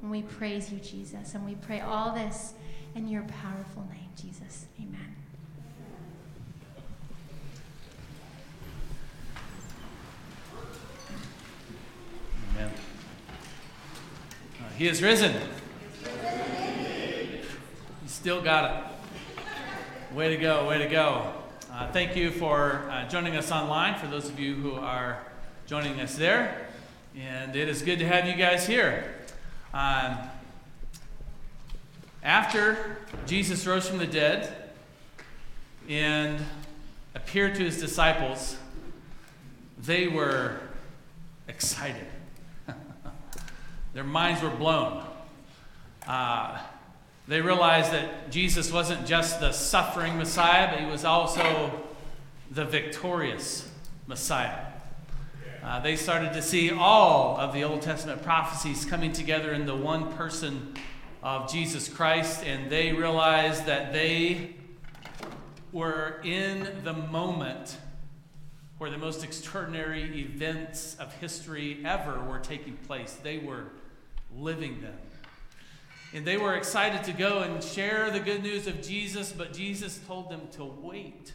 And we praise you, Jesus. And we pray all this in your powerful name, Jesus. Amen. Amen. He is risen. He still got it. Way to go, way to go. Thank you for joining us online, for those of you who are joining us there. And it is good to have you guys here. After Jesus rose from the dead and appeared to his disciples, they were excited. Their minds were blown. They realized that Jesus wasn't just the suffering Messiah, but he was also the victorious Messiah. They started to see all of the Old Testament prophecies coming together in the one person of Jesus Christ, and they realized that they were in the moment where the most extraordinary events of history ever were taking place. They were living them. And they were excited to go and share the good news of Jesus, but Jesus told them to wait,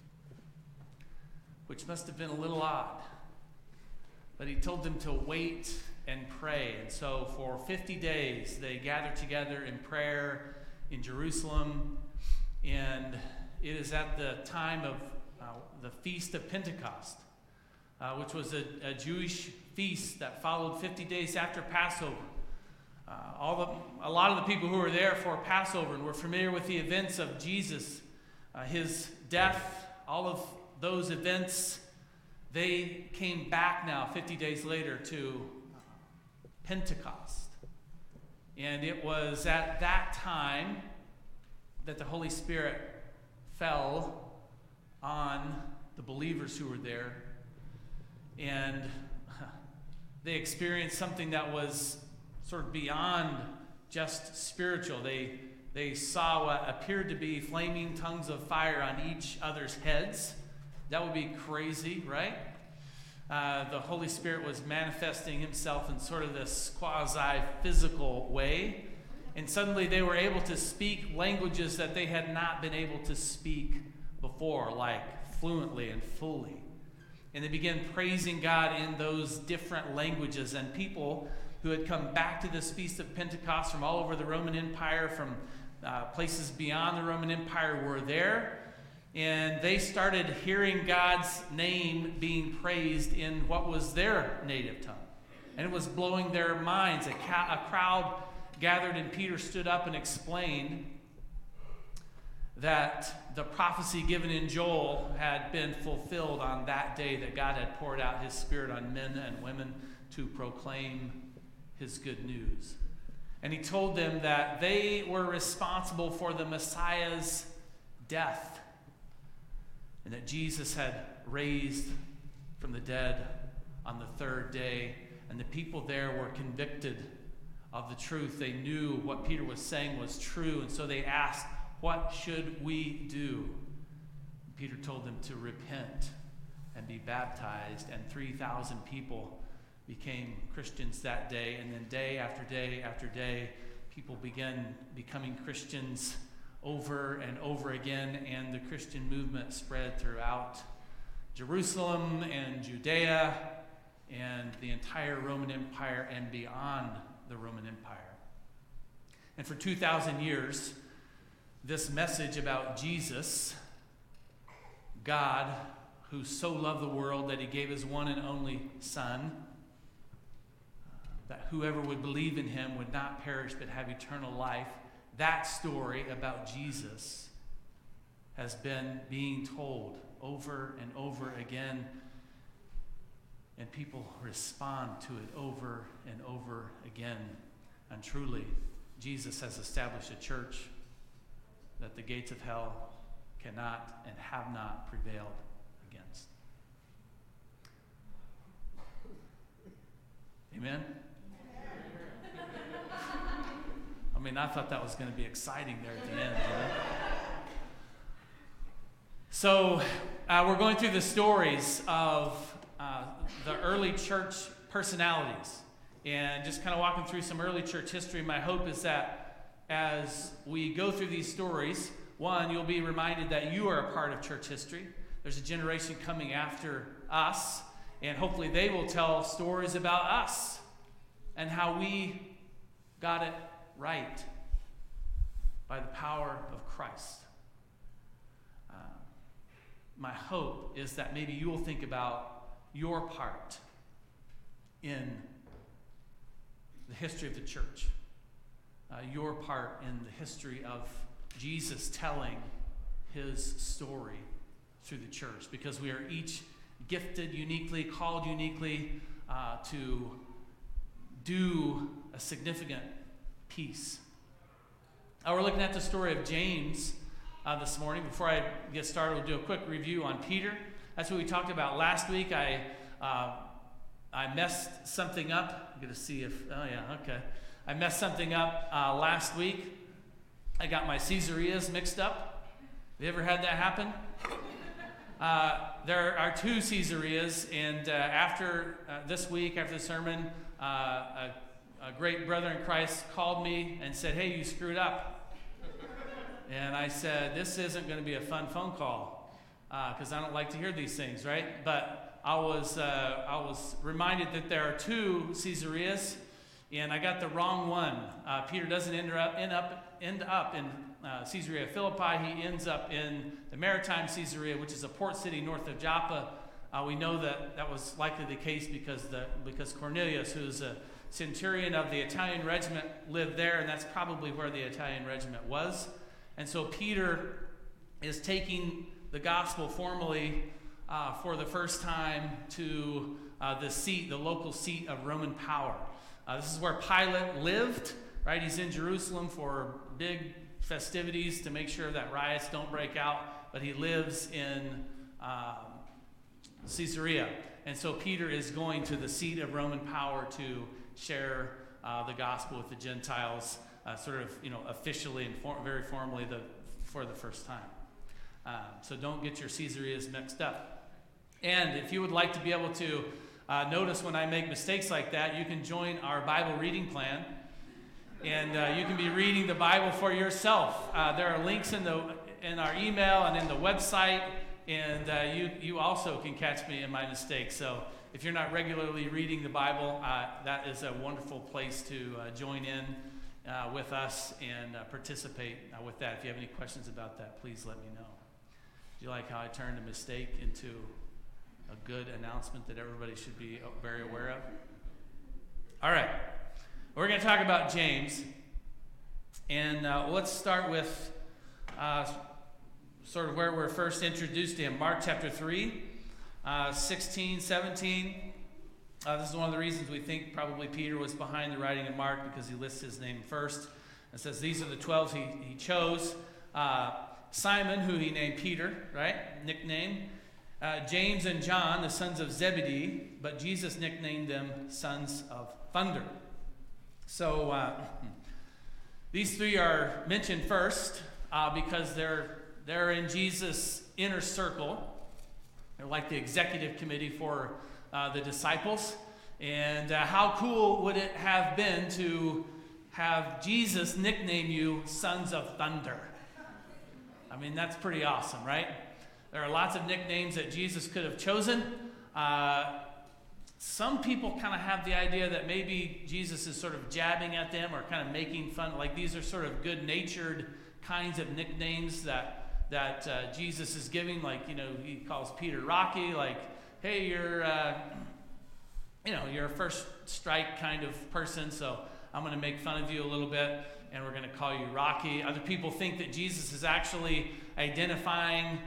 which must have been a little odd. But he told them to wait and pray. And so for 50 days, they gathered together in prayer in Jerusalem. And it is at the time of the Feast of Pentecost, which was a Jewish feast that followed 50 days after Passover. A lot of the people who were there for Passover and were familiar with the events of Jesus, his death, all of those events, they came back now 50 days later to Pentecost. And it was at that time that the Holy Spirit fell on the believers who were there. And they experienced something that was sort of beyond just spiritual. They saw what appeared to be flaming tongues of fire on each other's heads. That would be crazy, right? The Holy Spirit was manifesting himself in sort of this quasi-physical way. And suddenly they were able to speak languages that they had not been able to speak before, like fluently and fully. And they began praising God in those different languages. And people who had come back to this Feast of Pentecost from all over the Roman Empire, from places beyond the Roman Empire, were there. And they started hearing God's name being praised in what was their native tongue. And it was blowing their minds. A crowd gathered, and Peter stood up and explained that the prophecy given in Joel had been fulfilled on that day, that God had poured out his Spirit on men and women to proclaim his good news. And he told them that they were responsible for the Messiah's death, and that Jesus had raised from the dead on the third day. And the people there were convicted of the truth. They knew what Peter was saying was true, and so they asked, "What should we do?" Peter told them to repent and be baptized, and 3,000 people became Christians that day. And then day after day after day, people began becoming Christians over and over again, and the Christian movement spread throughout Jerusalem and Judea and the entire Roman Empire and beyond the Roman Empire. And for 2,000 years, this message about Jesus, God, who so loved the world that he gave his one and only Son, that whoever would believe in him would not perish but have eternal life, that story about Jesus has been being told over and over again, and people respond to it over and over again. And truly, Jesus has established a church that the gates of hell cannot and have not prevailed against. Amen? I thought that was going to be exciting there at the end. Right? So we're going through the stories of the early church personalities and just kind of walking through some early church history. My hope is that as we go through these stories, one, you'll be reminded that you are a part of church history. There's a generation coming after us, and hopefully they will tell stories about us and how we got it right by the power of Christ. My hope is that maybe you will think about your part in the history of the church, your part in the history of Jesus telling his story through the church, because we are each gifted uniquely, called uniquely to do a significant piece. We're looking at the story of James this morning. Before I get started, we'll do a quick review on Peter. That's what we talked about last week. I messed something up. I'm going to see if, I messed something up last week. I got my Caesareas mixed up. Have you ever had that happen? There are two Caesareas, and after this week, after the sermon, a great brother in Christ called me and said, "Hey, you screwed up." And I said, "This isn't going to be a fun phone call because I don't like to hear these things, right?" But I was reminded that there are two Caesareas, and I got the wrong one. Peter doesn't end up in Caesarea Philippi. He ends up in the maritime Caesarea, which is a port city north of Joppa. We know that was likely the case because Cornelius, who's a centurion of the Italian regiment, lived there, and that's probably where the Italian regiment was. And so Peter is taking the gospel formally for the first time to the local seat of Roman power. This is where Pilate lived, right? He's in Jerusalem for big festivities to make sure that riots don't break out, but he lives in Caesarea. And so Peter is going to the seat of Roman power to share the gospel with the Gentiles, officially and very formally for the first time. So don't get your Caesareas mixed up. And if you would like to be able to notice when I make mistakes like that, you can join our Bible reading plan. And you can be reading the Bible for yourself. There are links in our email and in the website, and you also can catch me in my mistakes. So if you're not regularly reading the Bible, that is a wonderful place to join in with us and participate with that. If you have any questions about that, please let me know. Do you like how I turned a mistake into a good announcement that everybody should be very aware of? All right. We're going to talk about James, and let's start with sort of where we're first introduced to him. Mark chapter 3, 16, 17. This is one of the reasons we think probably Peter was behind the writing of Mark, because he lists his name first. It says these are the 12 he chose. Simon, who he named Peter, right? Nickname. James and John, the sons of Zebedee, but Jesus nicknamed them sons of thunder. So these three are mentioned first because they're in Jesus' inner circle. They're like the executive committee for the disciples. And how cool would it have been to have Jesus nickname you sons of thunder? I mean, that's pretty awesome, right? There are lots of nicknames that Jesus could have chosen. Some people kind of have the idea that maybe Jesus is sort of jabbing at them or kind of making fun. Like these are sort of good-natured kinds of nicknames that Jesus is giving. Like, he calls Peter Rocky. Like, hey, you're a first strike kind of person, so I'm going to make fun of you a little bit, and we're going to call you Rocky. Other people think that Jesus is actually identifying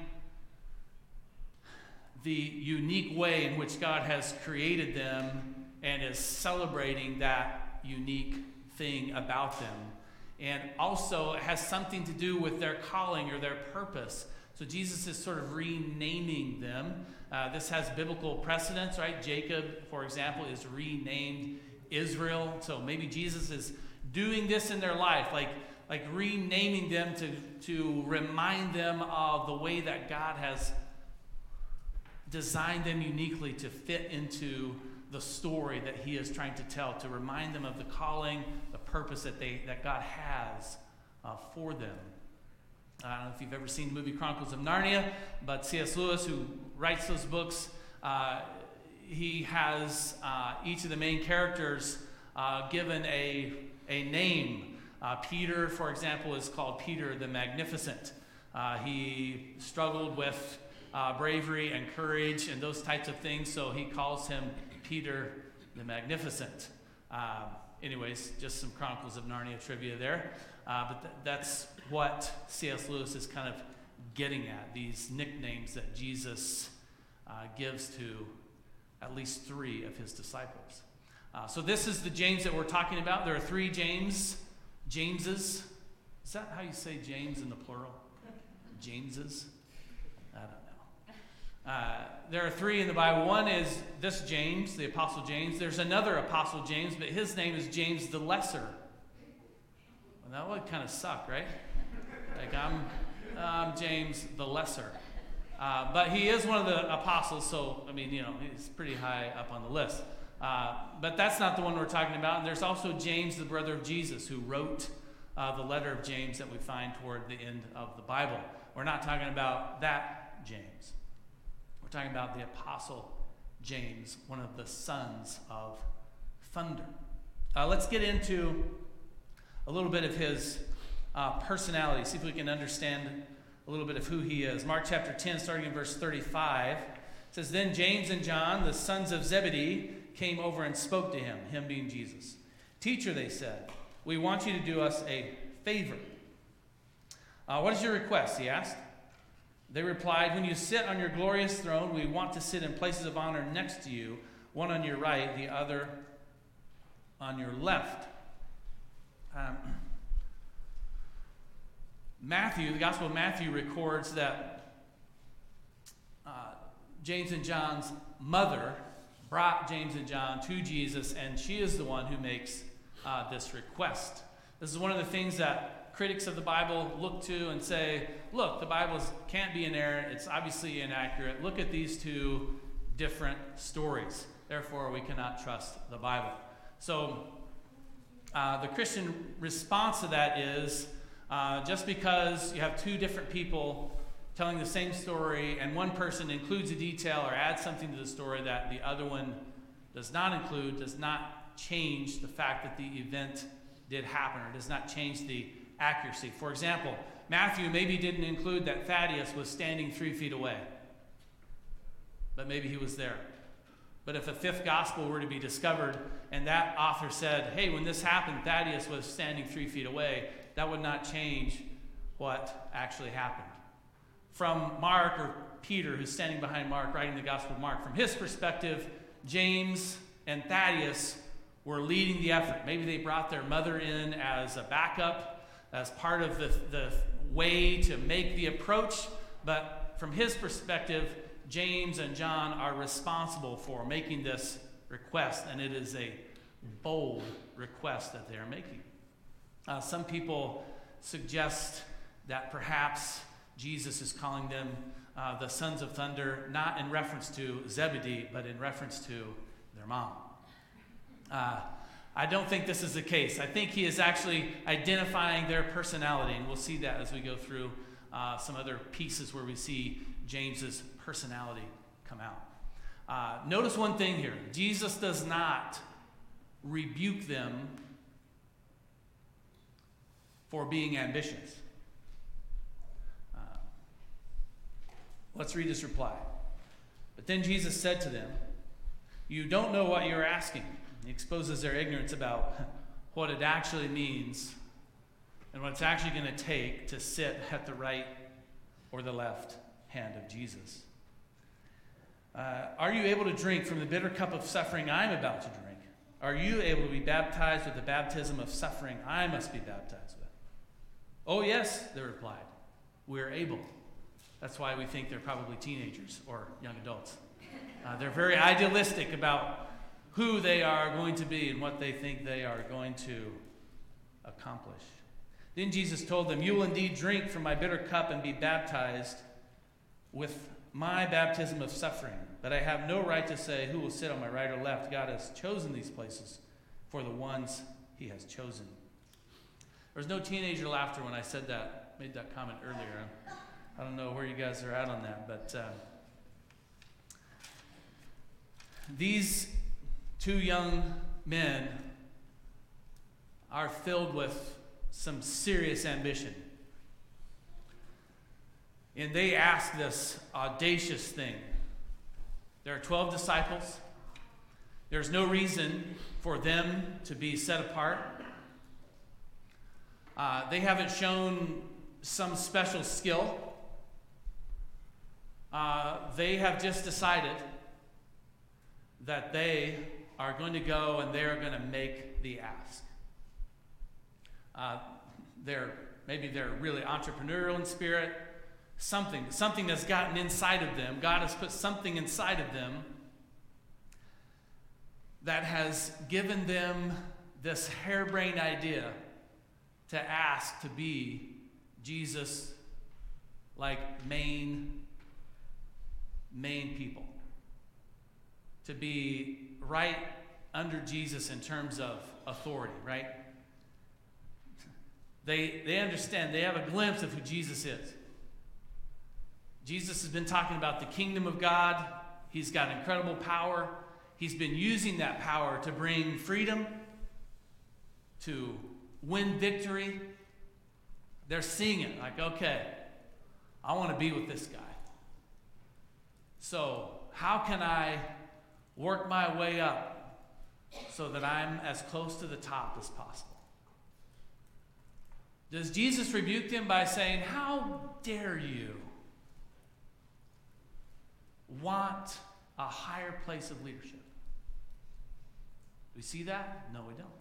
the unique way in which God has created them and is celebrating that unique thing about them. And also it has something to do with their calling or their purpose. So Jesus is sort of renaming them. This has biblical precedence, right? Jacob, for example, is renamed Israel. So maybe Jesus is doing this in their life, like renaming them to remind them of the way that God has designed them uniquely to fit into the story that he is trying to tell, to remind them of the calling, the purpose that God has for them. I don't know if you've ever seen the movie Chronicles of Narnia, but C.S. Lewis, who writes those books, he has each of the main characters given a name. Peter, for example, is called Peter the Magnificent. He struggled with bravery and courage and those types of things, so he calls him Peter the Magnificent. Anyways, just some Chronicles of Narnia trivia there. But that's what C.S. Lewis is kind of getting at, these nicknames that Jesus gives to at least 3 of his disciples. So this is the James that we're talking about. There are 3 Jameses. Is that how you say James in the plural? Jameses? I don't know. There are 3 in the Bible. One is this James, the Apostle James. There's another Apostle James, but his name is James the Lesser. Well, that would kind of suck, right? Like, I'm James the Lesser. But he is one of the apostles, so, I mean, he's pretty high up on the list. But that's not the one we're talking about. And there's also James, the brother of Jesus, who wrote the letter of James that we find toward the end of the Bible. We're not talking about that James. We're talking about the Apostle James, one of the sons of thunder. Let's get into a little bit of his personality, see if we can understand a little bit of who he is. Mark chapter 10, starting in verse 35, says, "Then James and John, the sons of Zebedee, came over and spoke to him being Jesus. 'Teacher,' they said, 'we want you to do us a favor.' 'What is your request?' he asked. They replied, 'When you sit on your glorious throne, we want to sit in places of honor next to you, one on your right, the other on your left.'" Matthew, the Gospel of Matthew, records that James and John's mother brought James and John to Jesus, and she is the one who makes this request. This is one of the things that critics of the Bible look to and say, look, the Bible can't be inerrant. It's obviously inaccurate. Look at these 2 different stories. Therefore, we cannot trust the Bible. So the Christian response to that is, just because you have 2 different people telling the same story and one person includes a detail or adds something to the story that the other one does not include, does not change the fact that the event did happen, or does not change the accuracy. For example, Matthew maybe didn't include that Thaddeus was standing 3 feet away, but maybe he was there. But if a 5th gospel were to be discovered and that author said, hey, when this happened, Thaddeus was standing 3 feet away, that would not change what actually happened. From Mark, or Peter, who's standing behind Mark, writing the Gospel of Mark, from his perspective, James and Thaddeus were leading the effort. Maybe they brought their mother in as a backup, as part of the way to make the approach. But from his perspective, James and John are responsible for making this request, and it is a bold request that they are making. Some people suggest that perhaps Jesus is calling them the sons of thunder, not in reference to Zebedee, but in reference to their mom. I don't think this is the case. I think he is actually identifying their personality, and we'll see that as we go through some other pieces where we see James's personality come out. Notice one thing here. Jesus does not rebuke them for being ambitious. Let's read his reply. But then Jesus said to them, "You don't know what you're asking." He exposes their ignorance about what it actually means and what it's actually going to take to sit at the right or the left hand of Jesus. Are you able to drink from the bitter cup of suffering I'm about to drink? Are you able to be baptized with the baptism of suffering I must be baptized with? Oh, yes, they replied. We're able. That's why we think they're probably teenagers or young adults. They're very idealistic about who they are going to be and what they think they are going to accomplish. Then Jesus told them, "You will indeed drink from my bitter cup and be baptized with my baptism of suffering, but I have no right to say who will sit on my right or left. God has chosen these places for the ones he has chosen. There was no teenager laughter when I made that comment earlier. I don't know where you guys are at on that, but these two young men are filled with some serious ambition. And they ask this audacious thing. There are 12 disciples. There's no reason for them to be set apart. They haven't shown some special skill. They have just decided that they are going to go and they're going to make the ask. Maybe they're really entrepreneurial in spirit. Something that's gotten inside of them. God has put something inside of them that has given them this harebrained idea to ask to be Jesus like main people. To be right under Jesus in terms of authority, right? They understand, they have a glimpse of who Jesus is. Jesus has been talking about the kingdom of God. He's got incredible power. He's been using that power to bring freedom, to win victory. They're seeing it like, okay, I want to be with this guy. So how can I work my way up so that I'm as close to the top as possible? Does Jesus rebuke them by saying, how dare you want a higher place of leadership? Do we see that? No, we don't.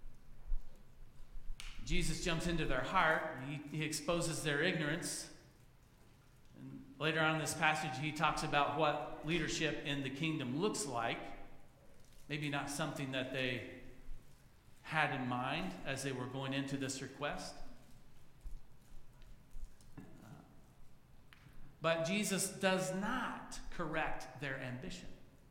Jesus jumps into their heart. He exposes their ignorance. And later on in this passage, he talks about what leadership in the kingdom looks like. Maybe not something that they had in mind as they were going into this request. But Jesus does not correct their ambition.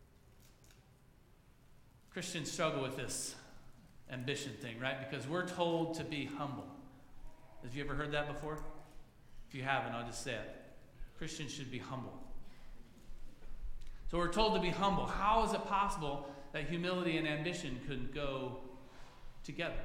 Christians struggle with this ambition thing, right? Because we're told to be humble. Have you ever heard that before? If you haven't, I'll just say it. Christians should be humble. So we're told to be humble. How is it possible that humility and ambition could go together?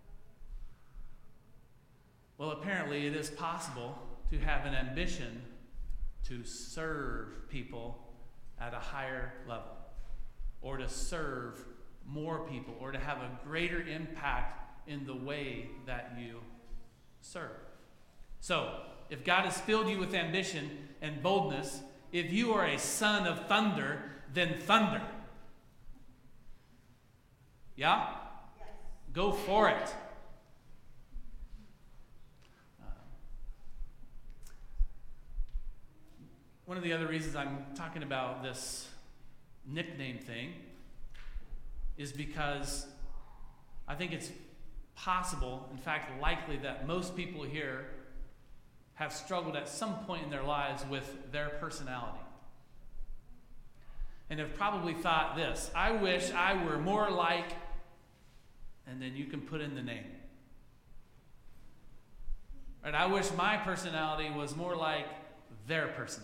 Well, apparently it is possible to have an ambition to serve people at a higher level, or to serve more people, or to have a greater impact in the way that you serve. So, if God has filled you with ambition and boldness, if you are a son of thunder, then thunder. Yeah? Yes. Go for it. One of the other reasons I'm talking about this nickname thing is because I think it's possible, in fact likely, that most people here have struggled at some point in their lives with their personality. And have probably thought this: I wish I were more like, and then you can put in the name. Right? I wish my personality was more like their personality.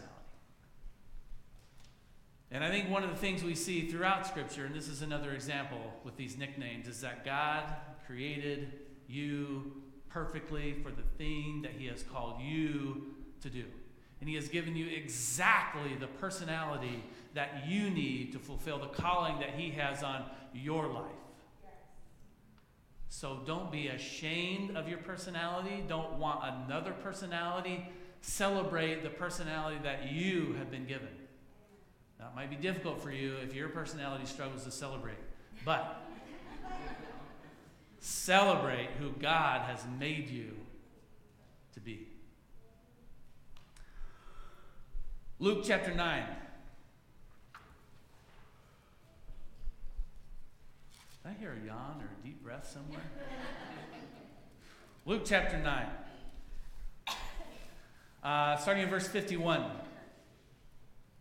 And I think one of the things we see throughout Scripture, and this is another example with these nicknames, is that God created you perfectly for the thing that he has called you to do. And he has given you exactly the personality that you need to fulfill the calling that he has on your life. Yes. So don't be ashamed of your personality. Don't want another personality. Celebrate the personality that you have been given. Now, it might be difficult for you if your personality struggles to celebrate, but celebrate who God has made you to be. Luke chapter 9. Did I hear a yawn or a deep breath somewhere? Luke chapter 9. Starting in verse 51.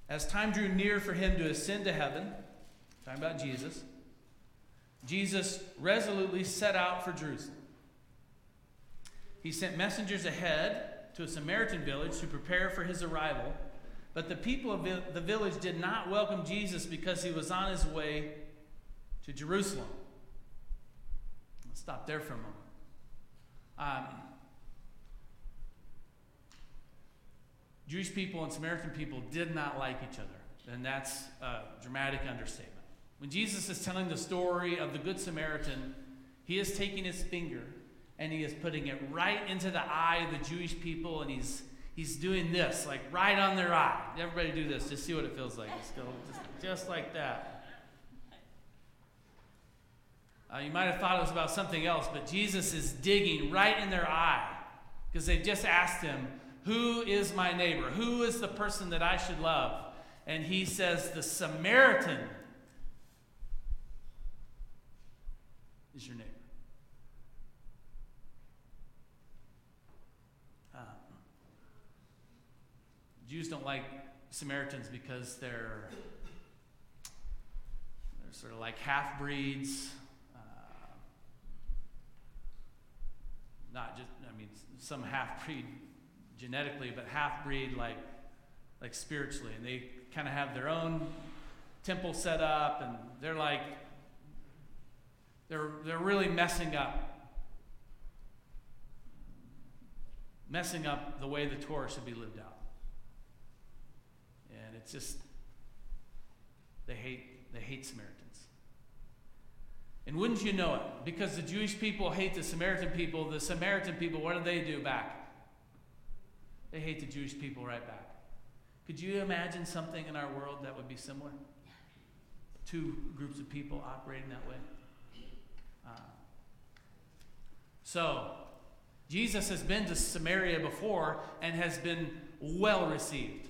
As time drew near for him to ascend to heaven, talking about Jesus, Jesus resolutely set out for Jerusalem. He sent messengers ahead to a Samaritan village to prepare for his arrival, but the people of the village did not welcome Jesus because he was on his way to Jerusalem. Let's stop there for a moment. Jewish people and Samaritan people did not like each other, and that's a dramatic understatement. When Jesus is telling the story of the Good Samaritan, he is taking his finger and he is putting it right into the eye of the Jewish people, and he's doing this, like right on their eye. Everybody do this, just see what it feels like. Just go, just like that. You might have thought it was about something else, but Jesus is digging right in their eye because they just asked him, who is my neighbor? Who is the person that I should love? And he says, the Samaritan is your neighbor. Jews don't like Samaritans because they're sort of like half-breeds. Not just, some half-breed genetically, but half-breed like spiritually. And they kind of have their own temple set up, and they're really messing up the way the Torah should be lived out. And it's just, they hate Samaritans. And wouldn't you know it, because the Jewish people hate the Samaritan people, what do back? They hate the Jewish people right back. Could you imagine something in our world that would be similar? Two groups of people operating that way? So, Jesus has been to Samaria before and has been well received.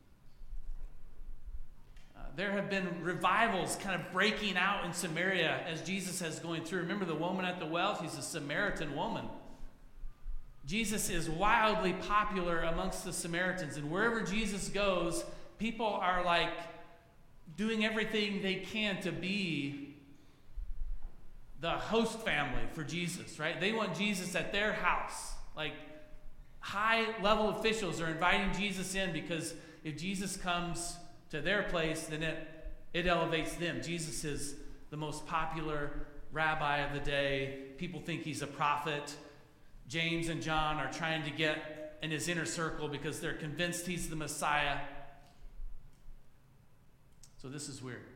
There have been revivals kind of breaking out in Samaria as Jesus is going through. Remember the woman at the well? She's a Samaritan woman. Jesus is wildly popular amongst the Samaritans, and wherever Jesus goes, people are like doing everything they can to be the host family for Jesus, right? They want Jesus at their house. Like high-level officials are inviting Jesus in because if Jesus comes to their place, then it elevates them. Jesus is the most popular rabbi of the day. People think he's a prophet. James and John are trying to get in his inner circle because they're convinced he's the Messiah. So this is weird.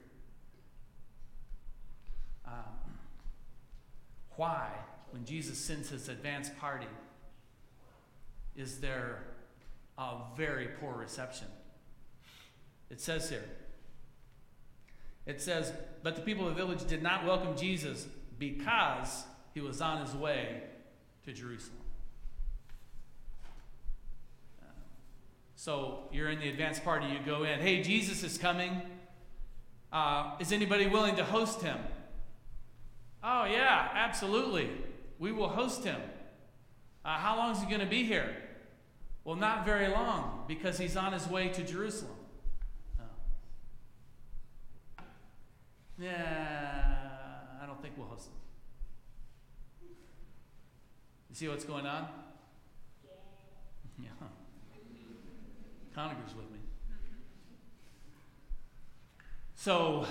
Why, when Jesus sends his advance party, is there a very poor reception? It says here, but the people of the village did not welcome Jesus because he was on his way to Jerusalem. So you're in the advance party, you go in, hey, Jesus is coming. Is anybody willing to host him? Oh, yeah, absolutely. We will host him. How long is he going to be here? Well, not very long, because he's on his way to Jerusalem. Yeah, I don't think we'll host him. You see what's going on? Yeah. Conagher's with me. So,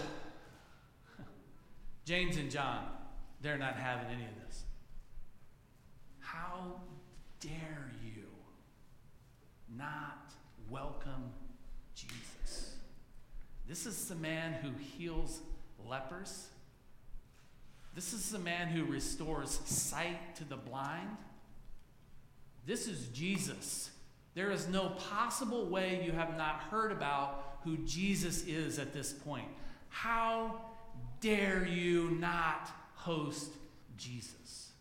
James and John, they're not having any of this. How dare you not welcome Jesus? This is the man who heals lepers. This is the man who restores sight to the blind. This is Jesus. There is no possible way you have not heard about who Jesus is at this point. How dare you not host Jesus?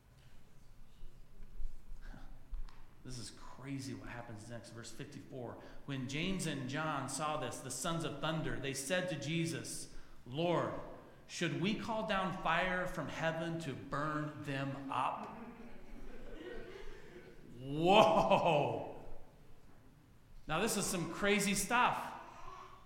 This is crazy what happens next. Verse 54. When James and John saw this, the sons of thunder, they said to Jesus, Lord, should we call down fire from heaven to burn them up? Whoa! Now this is some crazy stuff.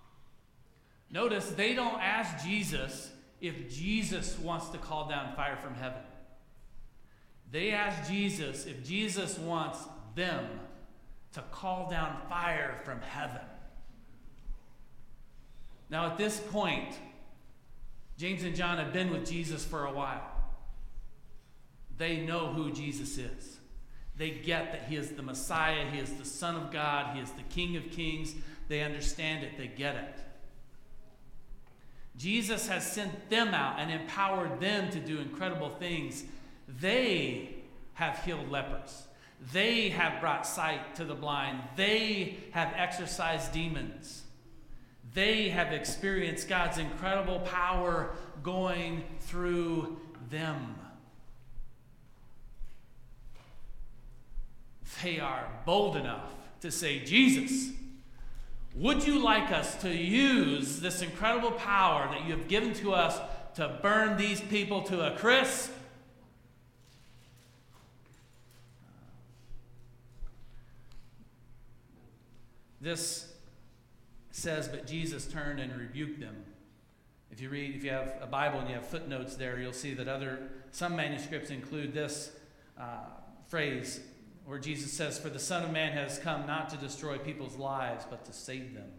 Notice they don't ask Jesus if Jesus wants to call down fire from heaven. They ask Jesus if Jesus wants them to call down fire from heaven. Now at this point, James and John have been with Jesus for a while. They know who Jesus is. They get that he is the Messiah, he is the Son of God, he is the King of Kings. They understand it, they get it. Jesus has sent them out and empowered them to do incredible things. They have healed lepers. They have brought sight to the blind. They have exorcised demons. They have experienced God's incredible power going through them. They are bold enough to say, Jesus, would you like us to use this incredible power that you have given to us to burn these people to a crisp? This says, but Jesus turned and rebuked them. If you have a Bible and you have footnotes there, you'll see that some manuscripts include this phrase where Jesus says, for the Son of Man has come not to destroy people's lives, but to save them.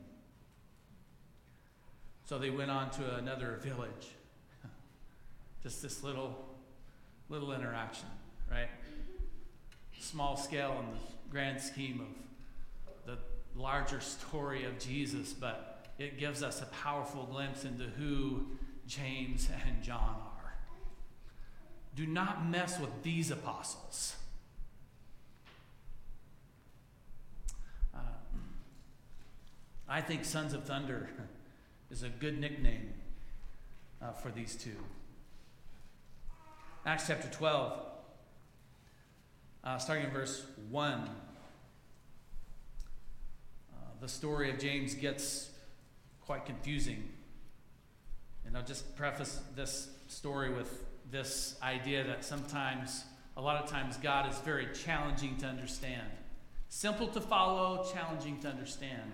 So they went on to another village. Just this little interaction, right? Small scale in the grand scheme of the larger story of Jesus, but it gives us a powerful glimpse into who James and John are. Do not mess with these apostles. I think Sons of Thunder is a good nickname for these two. Acts chapter 12, starting in verse 1. The story of James gets quite confusing. And I'll just preface this story with this idea that a lot of times, God is very challenging to understand. Simple to follow, challenging to understand.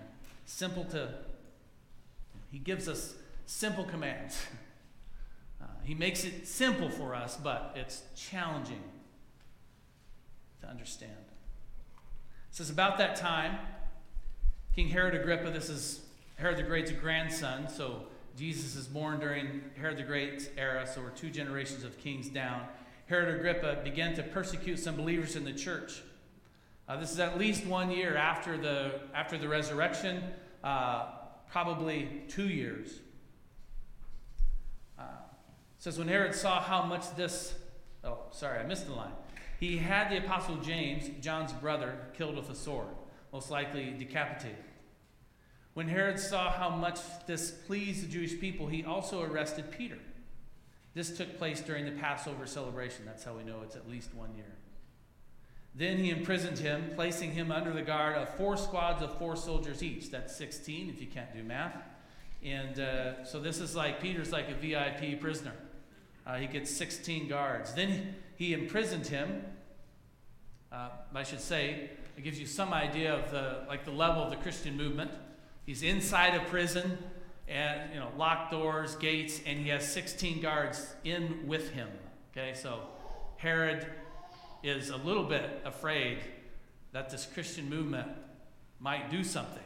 He gives us simple commands. He makes it simple for us, but it's challenging to understand. It says, about that time, King Herod Agrippa, this is Herod the Great's grandson, so Jesus is born during Herod the Great's era, so we're 2 generations of kings down. Herod Agrippa began to persecute some believers in the church. This is at least 1 year after the resurrection, probably 2 years. It says, when Herod saw how much I missed the line. He had the apostle James, John's brother, killed with a sword, most likely decapitated. When Herod saw how much this pleased the Jewish people, he also arrested Peter. This took place during the Passover celebration. That's how we know it's at least 1 year. Then he imprisoned him, placing him under the guard of 4 squads of 4 soldiers each. That's 16, if you can't do math. And so this is Peter's like a VIP prisoner. He gets 16 guards. Then he imprisoned him. I should say, it gives you some idea of the level of the Christian movement. He's inside a prison, and locked doors, gates, and he has 16 guards in with him. Okay, so Herod is a little bit afraid that this Christian movement might do something.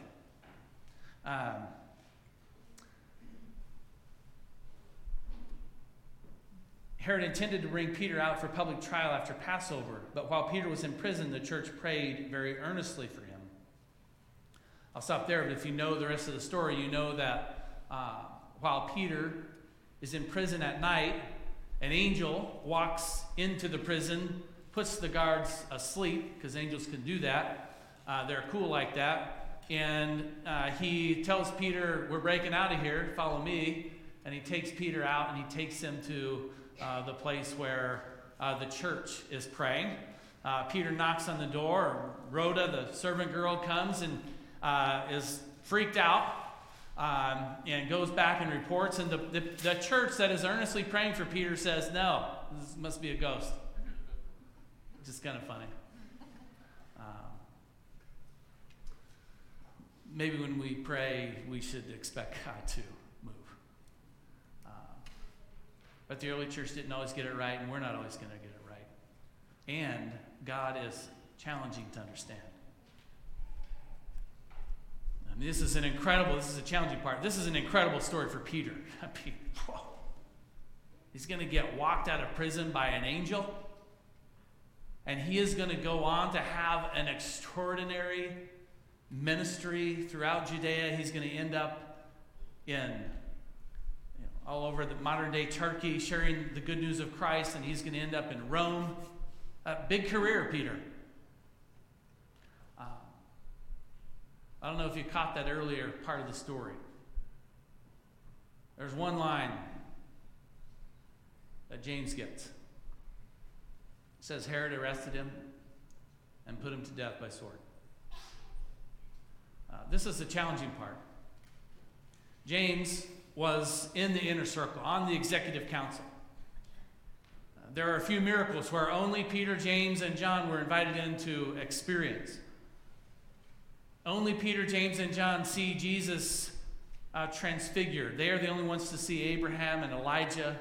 Herod intended to bring Peter out for public trial after Passover, but while Peter was in prison, the church prayed very earnestly for him. I'll stop there, but if you know the rest of the story, you know that while Peter is in prison at night, an angel walks into the prison, puts the guards asleep, because angels can do that. They're cool like that. And he tells Peter, we're breaking out of here, follow me. And he takes Peter out and he takes him to the place where the church is praying. Peter knocks on the door. Rhoda, the servant girl, comes and is freaked out and goes back and reports. And the church that is earnestly praying for Peter says, no, this must be a ghost. Which is kind of funny. Maybe when we pray, we should expect God to move. But the early church didn't always get it right, and we're not always going to get it right. And God is challenging to understand. I mean, this is a challenging part. This is an incredible story for Peter. Whoa. He's going to get walked out of prison by an angel. And he is going to go on to have an extraordinary ministry throughout Judea. He's going to end up in all over the modern-day Turkey, sharing the good news of Christ, and he's going to end up in Rome. A big career, Peter. I don't know if you caught that earlier part of the story. There's one line that James gets. It says, Herod arrested him and put him to death by sword. This is the challenging part. James was in the inner circle, on the executive council. There are a few miracles where only Peter, James, and John were invited in to experience. Only Peter, James, and John see Jesus transfigured. They are the only ones to see Abraham and Elijah.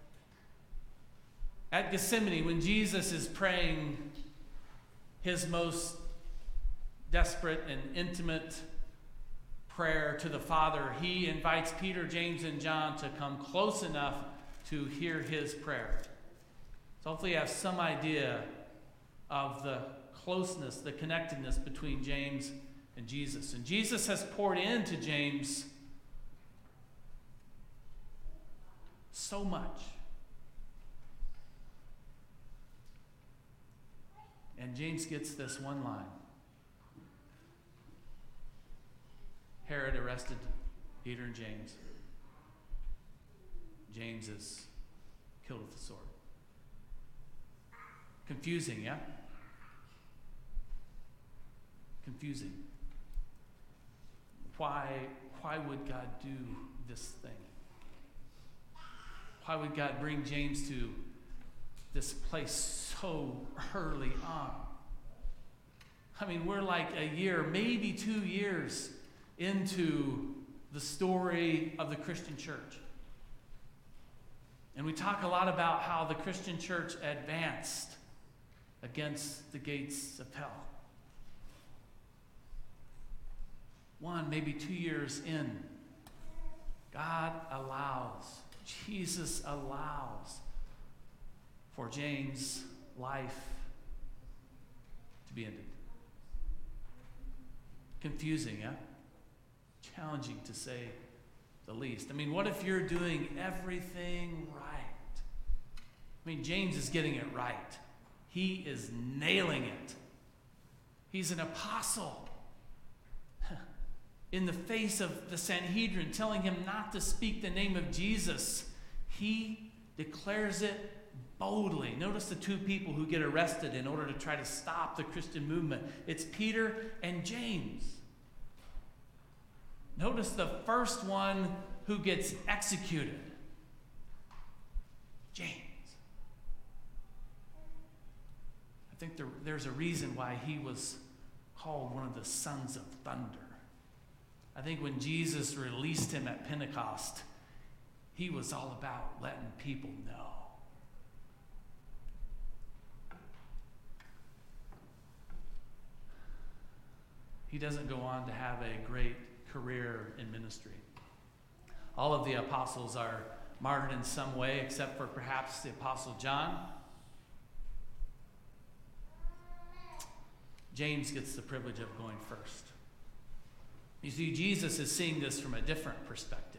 At Gethsemane, when Jesus is praying his most desperate and intimate prayer to the Father, he invites Peter, James, and John to come close enough to hear his prayer. So hopefully you have some idea of the closeness, the connectedness between James and Jesus. And Jesus has poured into James so much. And James gets this one line. Herod arrested Peter and James. James is killed with the sword. Confusing, yeah? Confusing. Why would God do this thing? Why would God bring James to this place so early on? I mean, we're like a year, maybe 2 years into the story of the Christian church. And we talk a lot about how the Christian church advanced against the gates of hell. 1, maybe 2 years in, God allows, Jesus allows for James' life to be ended. Confusing, yeah? Challenging to say the least. I mean, what if you're doing everything right? I mean, James is getting it right. He is nailing it. He's an apostle. In the face of the Sanhedrin telling him not to speak the name of Jesus, he declares it boldly. Notice the 2 people who get arrested in order to try to stop the Christian movement. It's Peter and James. Notice the first one who gets executed. James. I think there's a reason why he was called one of the sons of thunder. I think when Jesus released him at Pentecost, he was all about letting people know. He doesn't go on to have a great career in ministry. All of the apostles are martyred in some way, except for perhaps the Apostle John. James gets the privilege of going first. You see, Jesus is seeing this from a different perspective.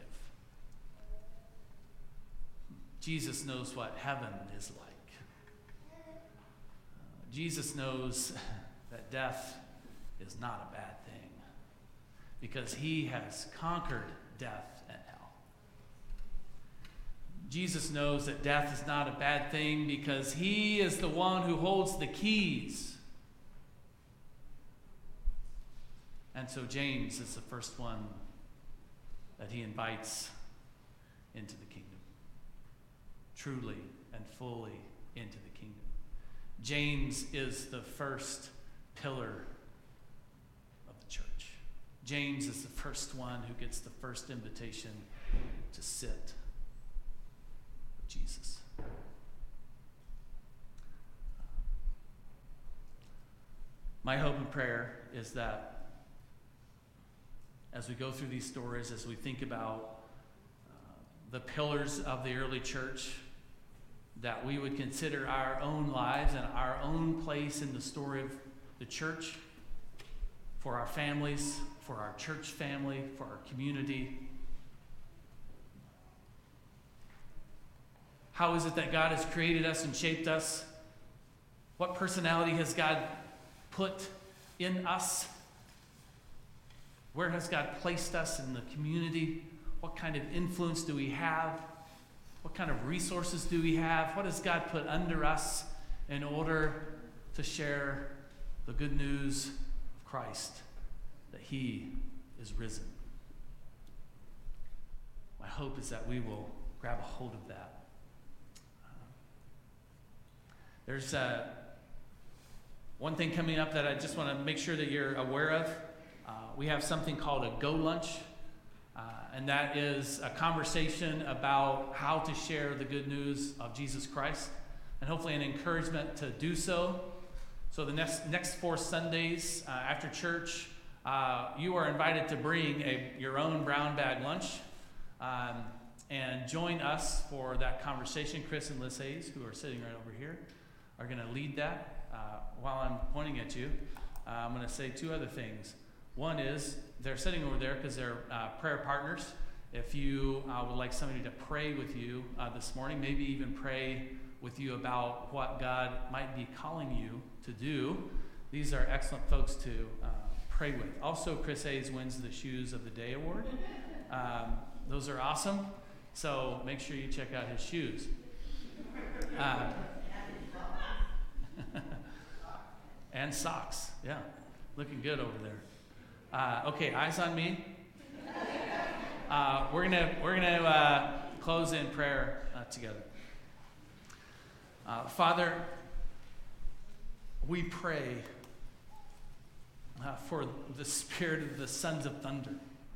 Jesus knows what heaven is like. Jesus knows that death is not a bad thing because he has conquered death and hell. Jesus knows that death is not a bad thing because he is the one who holds the keys. And so James is the first one that he invites into the kingdom. Truly and fully into the kingdom. James is the first pillar of the church. James is the first one who gets the first invitation to sit with Jesus. My hope and prayer is that as we go through these stories, as we think about the pillars of the early church, that we would consider our own lives and our own place in the story of the church, for our families, for our church family, for our community. How is it that God has created us and shaped us? What personality has God put in us? Where has God placed us in the community? What kind of influence do we have? What kind of resources do we have? What has God put under us in order to share the good news of Christ, that he is risen? My hope is that we will grab a hold of that. There's one thing coming up that I just want to make sure that you're aware of. We have something called a Go Lunch, and that is a conversation about how to share the good news of Jesus Christ, and hopefully an encouragement to do so. So the next 4 Sundays after church, you are invited to bring your own brown bag lunch and join us for that conversation. Chris and Liz Hayes, who are sitting right over here, are going to lead that. While I'm pointing at you, I'm going to say 2 other things. One is they're sitting over there because they're prayer partners. If you would like somebody to pray with you this morning, maybe even pray with you about what God might be calling you to do, these are excellent folks to pray with. Also, Chris Hayes wins the Shoes of the Day award. Those are awesome, so make sure you check out his shoes. And socks, yeah, looking good over there. Okay, eyes on me. We're gonna close in prayer together. Father, we pray for the spirit of the sons of thunder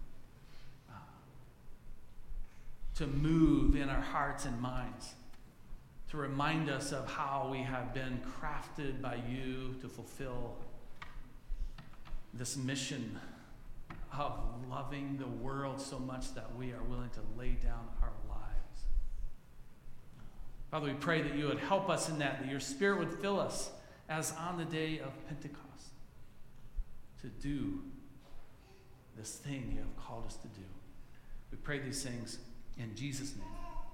to move in our hearts and minds, to remind us of how we have been crafted by you to fulfill this mission of loving the world so much that we are willing to lay down our lives. Father, we pray that you would help us in that your Spirit would fill us as on the day of Pentecost to do this thing you have called us to do. We pray these things in Jesus' name.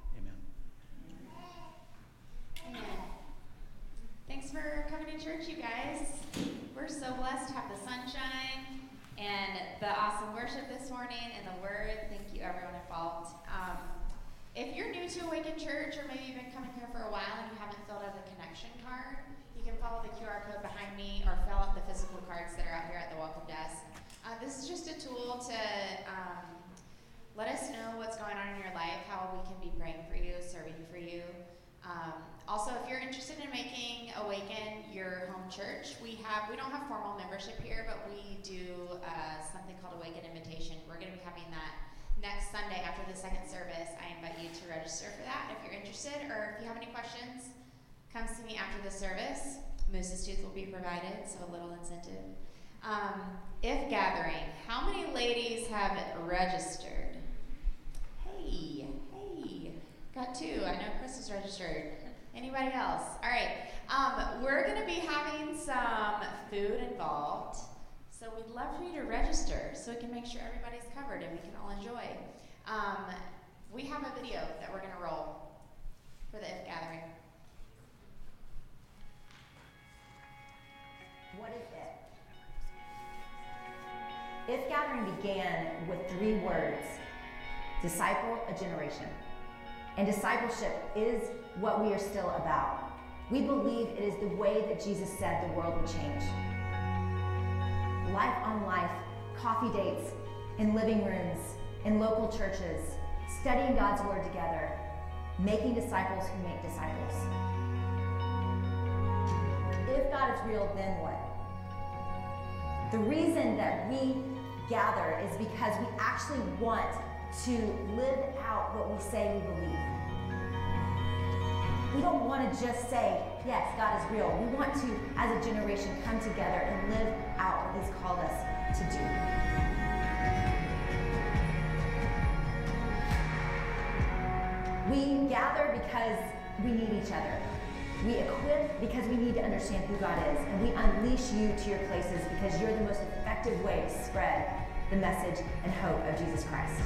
Amen. Thanks for coming to church, you guys. We're so blessed to have the sunshine and the awesome worship this morning and the word. Thank you, everyone involved. If you're new to Awaken Church, or maybe you've been coming here for a while and you haven't filled out a connection card, you can follow the QR code behind me or fill out the physical cards that are out here at the welcome desk. This is just a tool to let us know what's going on in your life, how we can be praying for you, serving for you. Also, if you're interested in making Awaken your home church, we don't have formal membership here, but we do something called Awaken Invitation. We're going to be having that next Sunday after the second service. I invite you to register for that if you're interested, or if you have any questions, come see me after the service. Moose's Tooth will be provided, so a little incentive. If gathering, how many ladies have registered? Hey, got 2. I know Chris is registered. Anybody else? All right. We're going to be having some food involved, so we'd love for you to register so we can make sure everybody's covered and we can all enjoy. We have a video that we're going to roll for the If Gathering. What is it? If Gathering began with 3 words: disciple a generation. And discipleship is what we are still about. We believe it is the way that Jesus said the world would change. Life on life, coffee dates, in living rooms, in local churches, studying God's word together, making disciples who make disciples. If God is real, then what? The reason that we gather is because we actually want to live out what we say we believe. we don't want to just say, yes, God is real. We want to, as a generation, come together and live out what He's called us to do. We gather because we need each other. We equip because we need to understand who God is. And we unleash you to your places because you're the most effective way to spread the message and hope of Jesus Christ.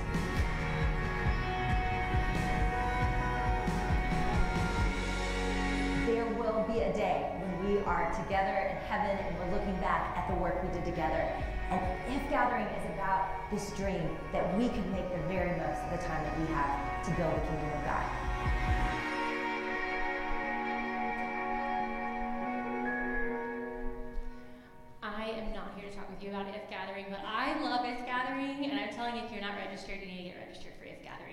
There will be a day when we are together in heaven and we're looking back at the work we did together. And if gathering is about this dream, that we can make the very most of the time that we have to build the kingdom of God. I am not here to talk with you about If Gathering, but I love If Gathering, and I'm telling you, if you're not registered, you need to get registered for If Gathering.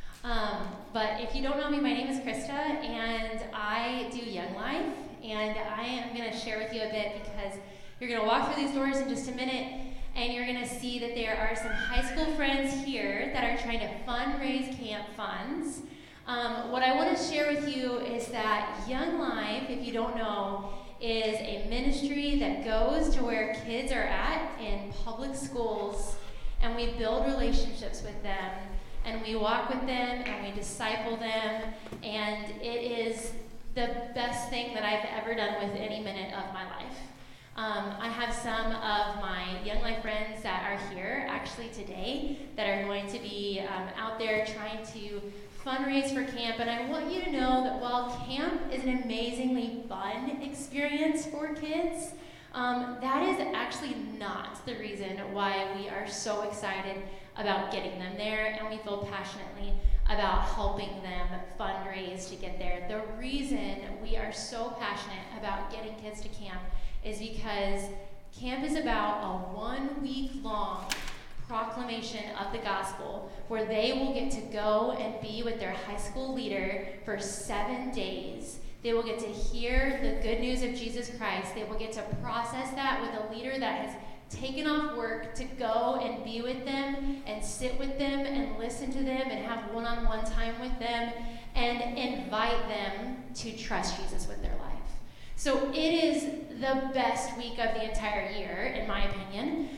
But if you don't know me, my name is Krista, and I do Young Life, and I am going to share with you a bit because you're going to walk through these doors in just a minute, and you're going to see that there are some high school friends here that are trying to fundraise camp funds. What I want to share with you is that Young Life, if you don't know, is a ministry that goes to where kids are at in public schools, and we build relationships with them, and we walk with them, and we disciple them, and it is the best thing that I've ever done with any minute of my life. I have some of my Young Life friends that are here actually today that are going to be out there trying to fundraise for camp, and I want you to know that while camp is an amazingly fun experience for kids, that is actually not the reason why we are so excited about getting them there, and we feel passionately about helping them fundraise to get there. The reason we are so passionate about getting kids to camp is because camp is about a 1 week long proclamation of the gospel where they will get to go and be with their high school leader for 7 days. They will get to hear the good news of Jesus Christ. They will get to process that with a leader that has taken off work to go and be with them and sit with them and listen to them and have one-on-one time with them and invite them to trust Jesus with their life. So it is the best week of the entire year, in my opinion.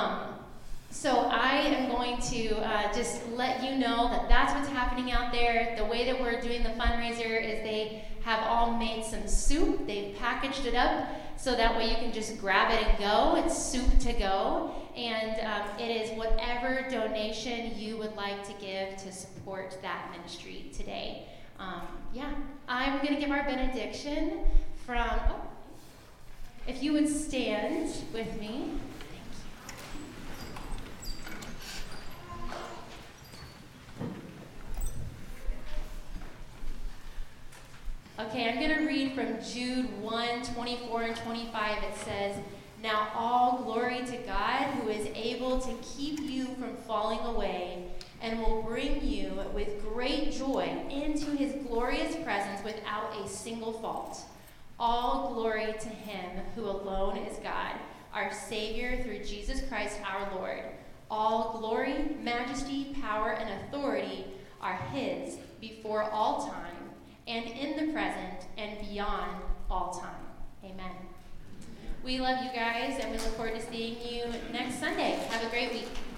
So I am going to just let you know that that's what's happening out there. The way that we're doing the fundraiser is they have all made some soup. They've packaged it up so that way you can just grab it and go. It's soup to go. And it is whatever donation you would like to give to support that ministry today. I'm going to give our benediction from, if you would stand with me. Okay, I'm going to read from Jude 1:24 and 25. It says, "Now all glory to God, who is able to keep you from falling away and will bring you with great joy into his glorious presence without a single fault. All glory to him who alone is God, our Savior through Jesus Christ our Lord. All glory, majesty, power, and authority are his before all time, and in the present, and beyond all time. Amen." We love you guys, and we look forward to seeing you next Sunday. Have a great week.